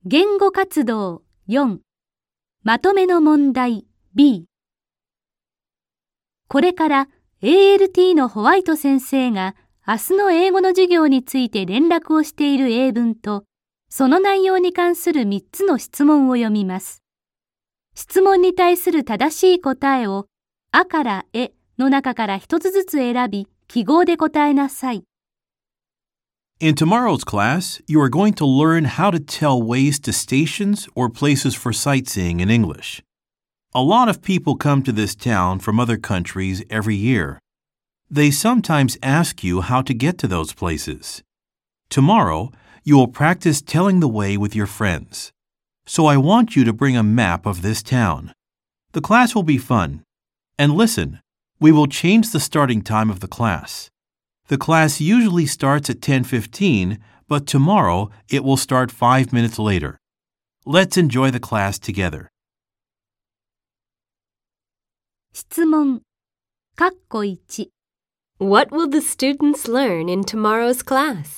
言語活動4、まとめの問題 B。これから ALT のホワイト先生が明日の英語の授業について連絡をしている英文と、その内容に関する3つの質問を読みます。質問に対する正しい答えを、あからえの中から一つずつ選び、記号で答えなさい。 In tomorrow's class, you are going to learn how to tell ways to stations or places for sightseeing in English. A lot of people come to this town from other countries every year. They sometimes ask you how to get to those places. Tomorrow, you will practice telling the way with your friends. So I want you to bring a map of this town. The class will be fun. And listen, we will change the starting time of the class. The class usually starts at 10:15, but tomorrow it will start 5 minutes later. Let's enjoy the class together. 質問括弧1 What will the students learn in tomorrow's class?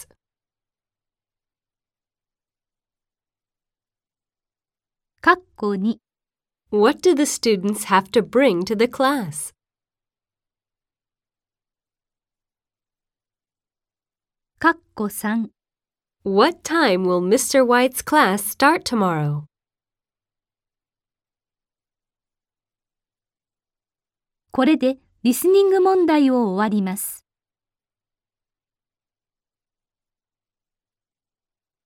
括弧2 What do the students have to bring to the class? 括弧3 What time will Mr. White's class start tomorrow? これでリスニング問題を終わります。